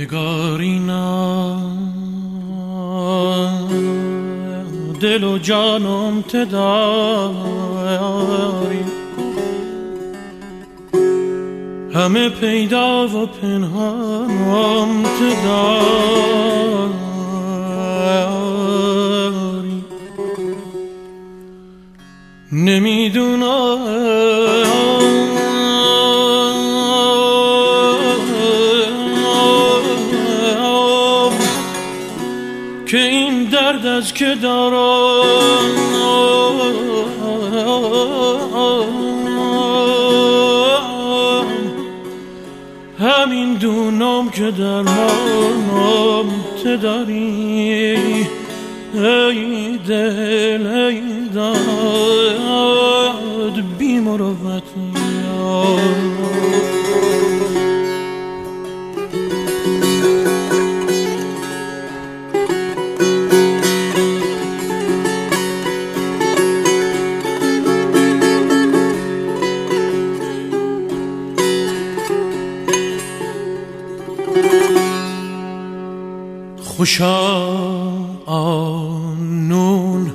نگارینا دل و جانم تداری، همه پیدا و پنهانم تداری. نمیدونم که این درد از که دارم، همین دونم که درمانم تداری. ای دل ای داد بی مروت خوشا آنون،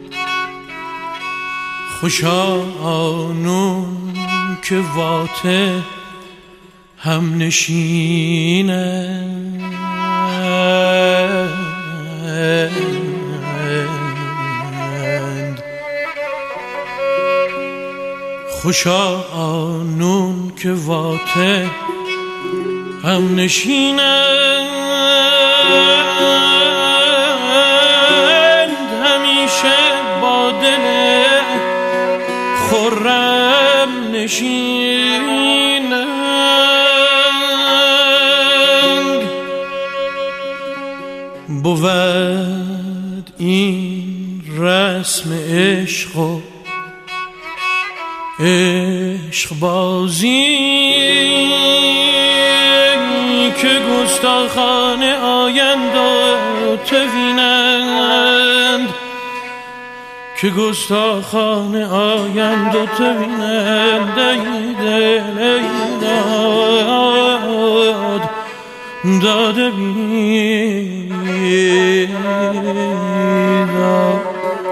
خوشا آنون که واته هم نشینند. خوشا آنون که واته هم نشینند، همیشه با دل خرم نشینند. بود این رسم عشق و عشق بازی که گستاخانه آیند و توینند، که گستاخانه آیند و توینند. ای دل ای داد داده بیداد.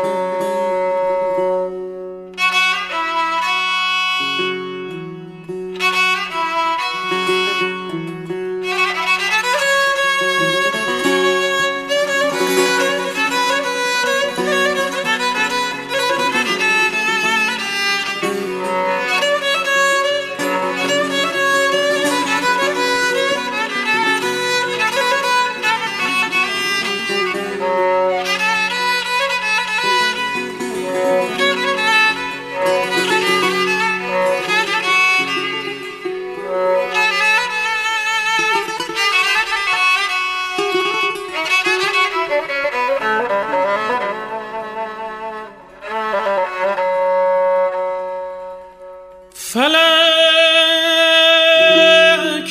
فلک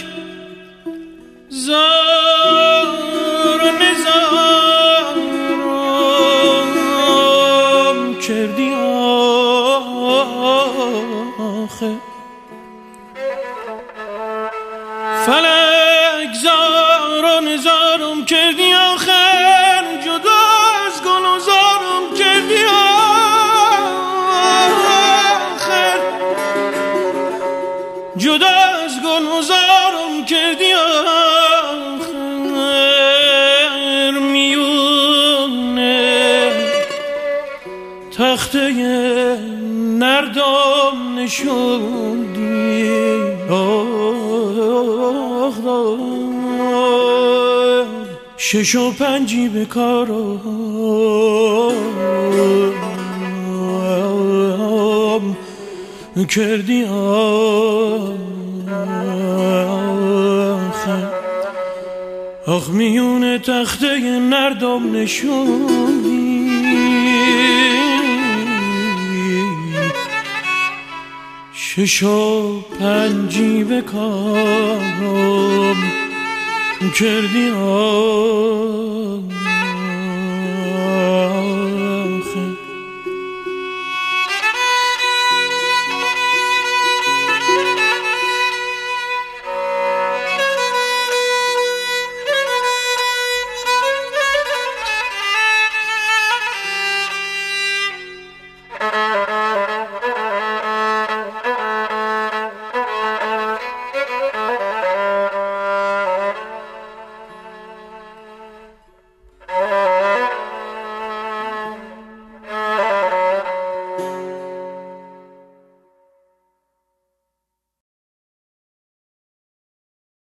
زار و نزارم کردی آخه، فلک زار و نزارم کردی آخر، جدا از گل و زارم کردی آخر، جدا از گل و زارم کردی آخر. میونه تخته نردم نشوندی، شش و پنجی به کارم کردی آخر. آخ میون تخته نردم نشوندی، شش و پنجی به کارم کردی آخر.